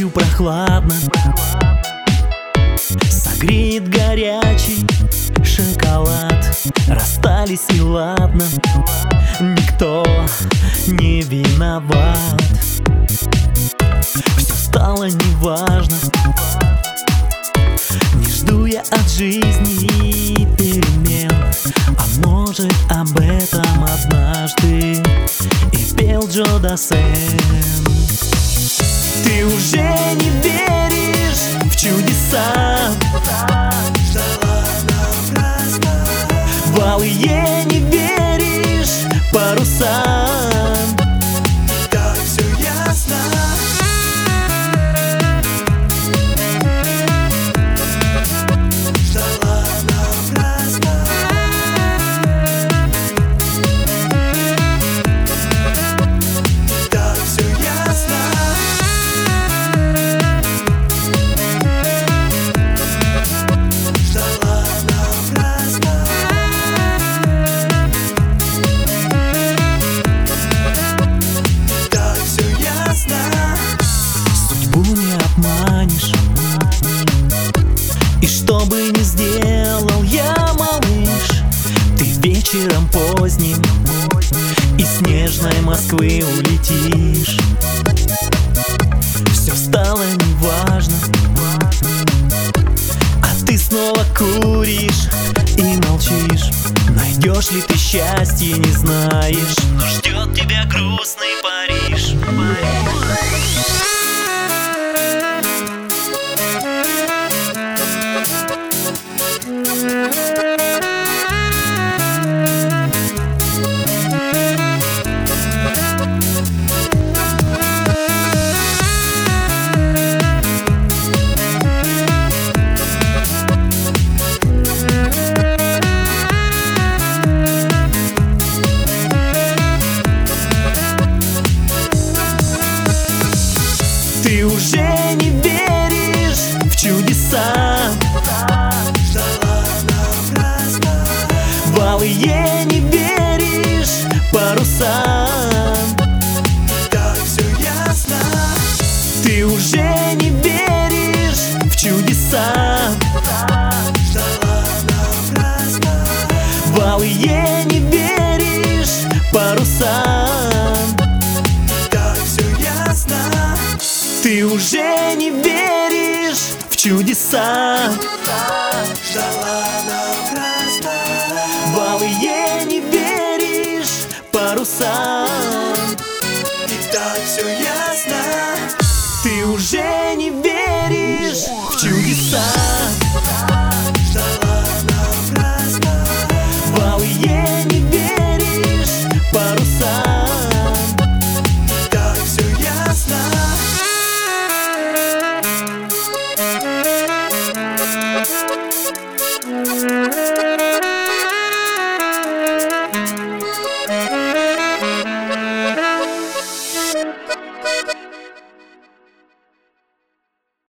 Ночью прохладно согреет горячий шоколад. Расстались и ладно, никто не виноват. Все стало неважно, не жду я от жизни перемен. А может, об этом однажды и пел Джо Дассен. Ты уже не веришь в чудеса, ждала напрасно. в алые не веришь паруса. Так все ясно. Ждала напрасно. Так все ясно. Ждала напрасно. Так все ясно. Судьбу не обманешь, и что бы ни сделал я, малыш, ты вечером поздним из снежной Москвы улетишь. Все стало неважно, а ты снова куришь и молчишь. Найдешь ли ты счастье, не знаешь, но ждет тебя грустный Париж. Ты уже не веришь в чудеса, Ждала напрасно. в алые не веришь паруса. Так все ясно. Ты уже не веришь в чудеса, Ждала напрасно. в алые не веришь паруса. Так все ясно. Ты уже не веришь в чудеса, Ждала напрасно. в алые не веришь паруса. И так все ясно. Ты уже